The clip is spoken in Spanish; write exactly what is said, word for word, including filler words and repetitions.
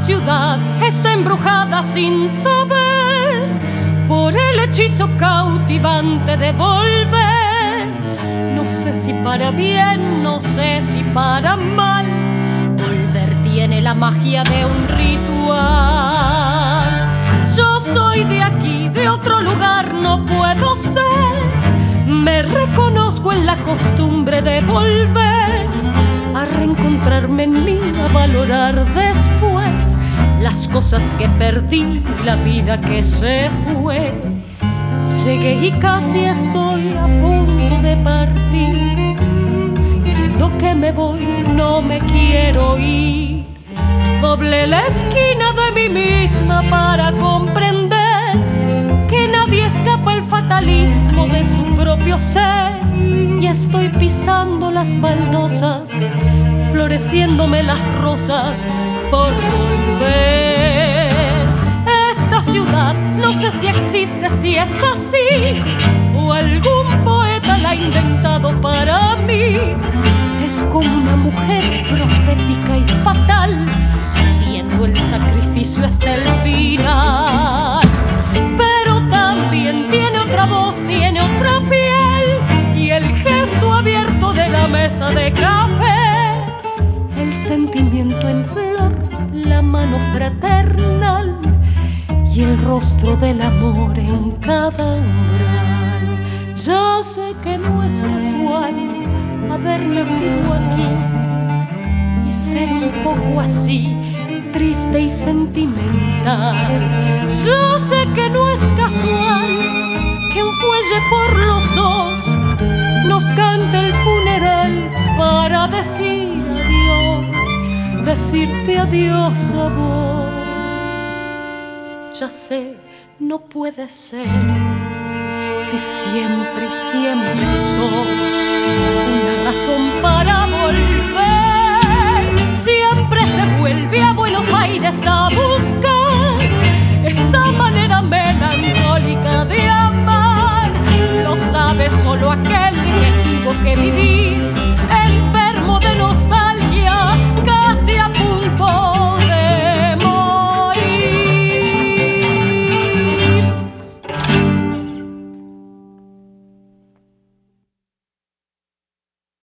ciudad está embrujada sin saber por el hechizo cautivante de volver. No sé si para bien, no sé si para mal, volver tiene la magia de un ritual. Yo soy de aquí, de otro lugar no puedo ser. Me reconozco en la costumbre de volver a reencontrarme en mí, a valorar después las cosas que perdí, la vida que se fue. Llegué y casi estoy a punto de partir, sintiendo que me voy, no me quiero ir. Doblé la esquina de mí misma para comprender que nadie escapa el fatalismo de su propio ser. Y estoy pisando las baldosas, floreciéndome las rosas por volver. Esta ciudad no sé si existe, si es así, o algún poeta la ha inventado para mí. Es como una mujer profética y fatal, pidiendo el sacrificio hasta el final. Pero también tiene otra voz, tiene otra piel, y el gesto abierto de la mesa de café, el sentimiento en flor, la mano fraternal y el rostro del amor en cada umbral. Ya sé que no es casual haber nacido aquí y ser un poco así, triste y sentimental. Yo sé que no es casual que un fuelle por los dos nos cante el funeral para decir adiós, decirte adiós a vos. Ya sé, no puede ser, si siempre y siempre sos una razón para volver. Siempre se vuelve a Buenos Aires a buscar esa manera melancólica de amar. Lo sabe solo aquel que tuvo que vivir